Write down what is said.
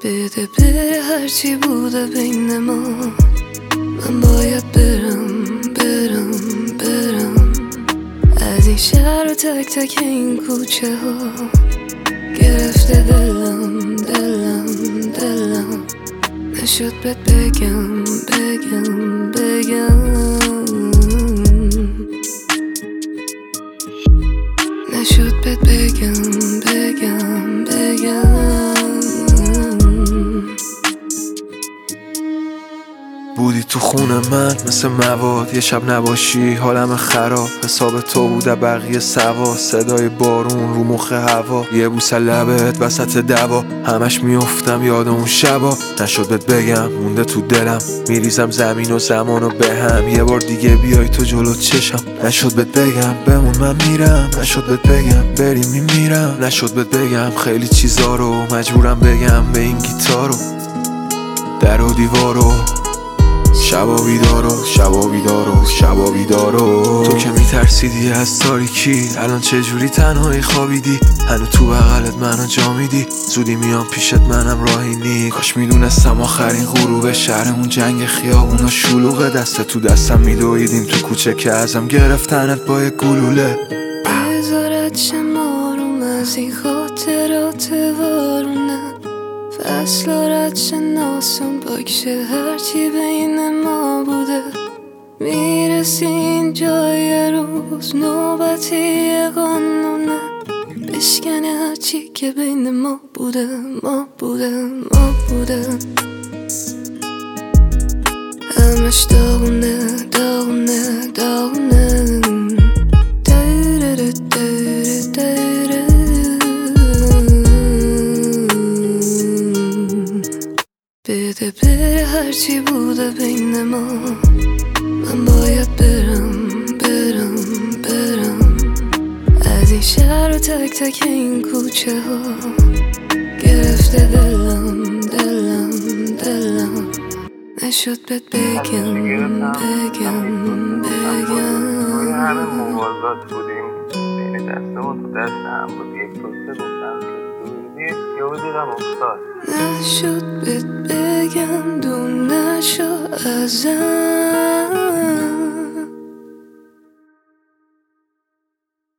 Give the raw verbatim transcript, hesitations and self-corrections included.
بده بره هرچی بوده بین ما، من باید برم برم برم از این شهر و تک تک این کوچه ها. گرفته دلم دلم دلم، نشد بهت بگم بگم بگم، نشد بهت بگم بگم بگم. بودی تو خونه من مثل مواد، یه شب نباشی حالم خراب. حساب تو بوده بقیه سوا، صدای بارون رو مخ هوا، یه بوسه لبت وسط دوا. همش میافتم یاد اون شبا، نشد بهت بگم مونده تو دلم. میریزم زمین و زمانو به هم، یه بار دیگه بیای تو جلو چشم. نشد بهت بگم بمون من میرم، نشد بهت بگم بریم میمیرم. نشد بهت بگم خیلی چیزا رو مجبورم بگم به این گیتارو. در و دیوارو شبا بیدارو شبا بیدارو شبا بیدارو. تو که میترسیدی از تاریکی، الان چجوری تنهایی خوابیدی؟ هنو تو بغلت منو جا میدی، زودی میام پیشت منم راهی نی. کاش میدونستم آخرین غروب شهرمون جنگ خیابونا شلوغه، دست تو دستم میدویدیم تو کوچه که ازم گرفتنت با یک گلوله. بذارت شمارم از این خاطرات وارونه، فصل رد شناسم باکشه هرچی بین ما بوده. میرسی این جای روز نوبتی قانونه، بشکنه هرچی که بین ما بوده ما بوده ما بوده. همش داغونه داغونه داغونه. بده بره هرچی بوده بین ما، من باید برم برم برم از این شهر و تک تک این کوچه ها. گرفته دلم دلم دلم، نشد بهت بگم بگم بگم. همه موازات بودیم بین دسته و تو دست هم بود، یک دوسته گفتم که دورید یا دیدم افتاد. نشد بهت بگم دور نشو ازم.